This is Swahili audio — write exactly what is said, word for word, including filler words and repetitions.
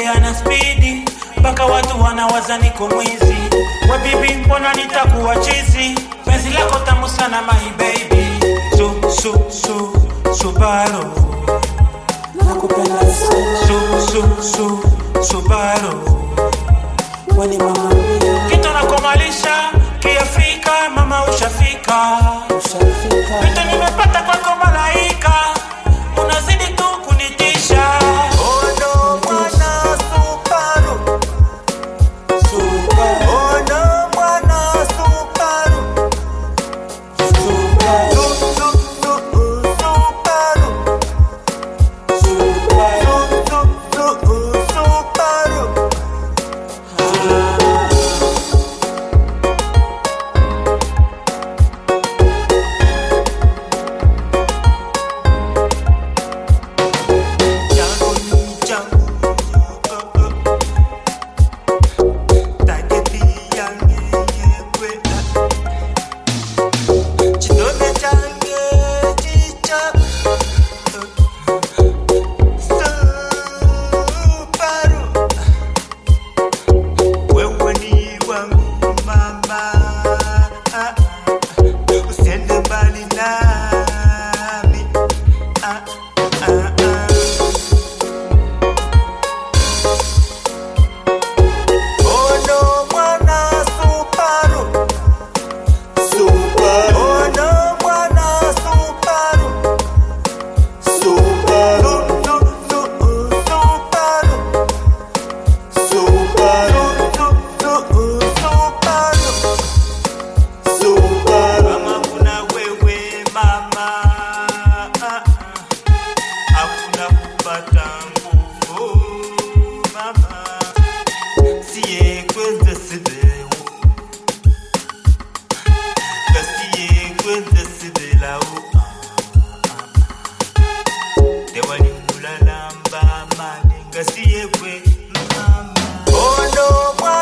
natembea na speedi mpaka watu wanawaza niko mwizi. We bibi mbona nitakuwa chizi, penzi lako tamu sana my baby. Su su su Subaru, nakupenda sana. Su su su Subaru, wani mama mia. Kitu nakomalisha kiafrika mama ushafika. Ushafika. Vitu nimepata kwako malaika, unazidi tu kunitisha. Oh no mwana Subaru, Subaru. oh no mwana Subaru, Subaru. Su su su Subaru, Subaru. Su su su Subaru. Oh no,